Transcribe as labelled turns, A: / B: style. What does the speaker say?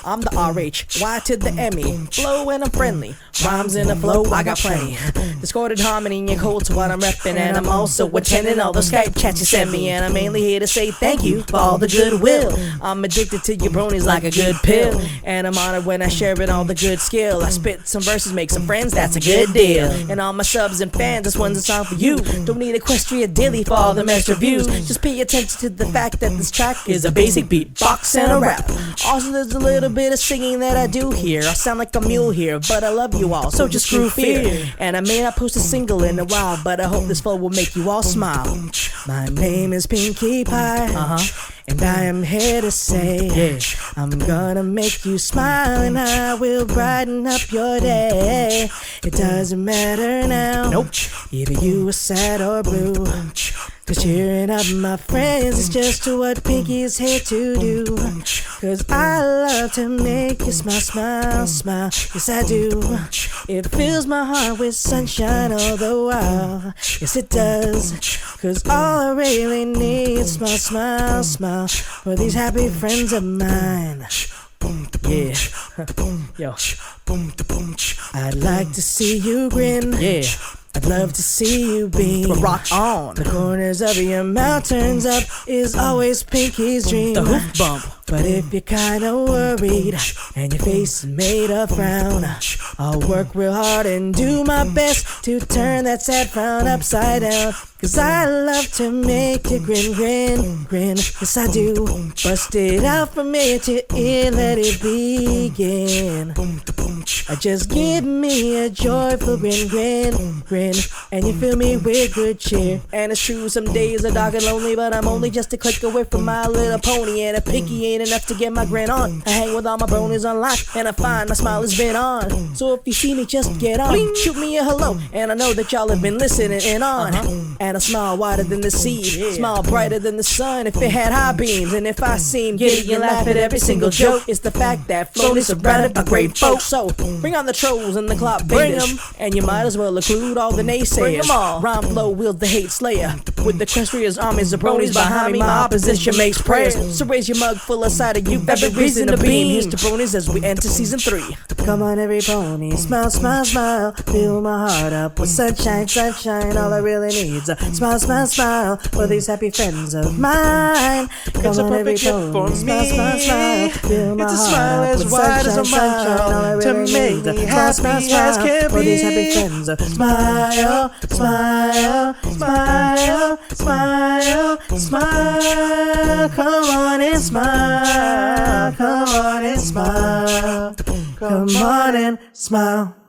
A: I'm the RH, Y to the ME. Flow and I'm friendly. Rhymes in the flow, I got plenty. Discorded harmony and code's what I'm reppin'. And I'm also attending all the Skype chats you send me. And I'm mainly here to say thank you for all the goodwill. I'm addicted to your bronies like a good pill. And I'm honored when I share it all the good skill. I spit some verses, make some friends, that's a good deal. And all my subs and fans, this one's a song for you. Don't need Equestria Daily for all the extra views. Just pay attention to the fact that this track is a basic beatbox and a rap. Also there's a little bit of singing that I do here. I sound like a mule here, but I love you all, so just screw fear. And I may not post a single in a while, but I hope this flow will make you all smile. My name is Pinkie Pie, and I am here to say, I'm gonna make you smile and I will brighten up your day. It doesn't matter now, if you are sad or blue, 'cause cheering up my friends is just what Pinkie is here to do. 'Cause I love to make you smile, smile, smile, yes I do. It fills my heart with sunshine all the while, yes it does. 'Cause all I really need is smile, smile, smile for these happy friends of mine. Yeah, yo, I'd like to see you grin. Yeah, I'd love to see you beam. But rock on. The corners of your mouth turns up is always Pinkie's dream. The hoof bump. But if you're kinda worried and your face is made of frown, I'll work real hard and do my best to turn that sad frown upside down. 'Cause I love to make you grin, grin, grin, yes I do. Bust it out from ear to ear, let it begin. Just give me a joyful grin, grin, grin, and you fill me with good cheer. And it's true, some days are dark and lonely, but I'm only just a click away from My Little Pony. And a Pinkie ain't enough to get my grin on. I hang with all my bronies online, and I find my smile has been on. So if you see me, just get on, shoot me a hello, and I know that y'all have been listening in on. And a smile wider than the sea, smile brighter than the sun if it had high beams. And if I seem giddy and laugh at every single joke, it's the fact that Float is surrounded by great folks. So bring on the trolls and the clock baiters, and you might as well include all the naysayers. Bring them all. Rhyme flow wields the hate slayer, with the Equestria's armies of bronies behind me. My opposition makes prayers, so raise your mug full of cider, you've every reason to beam. Here's to bronies as we enter season 3. Come on every pony, smile, smile, smile, fill my heart up with sunshine, sunshine. All I really need's a smile, smile, smile for these happy friends of mine. Come on every pony, smile, smile, smile, fill my heart up with sunshine, sunshine. All I really need's a smile, smile, smile for these happy friends of smile, smile, smile, smile, smile. Come on and smile, come on and smile, come on and smile.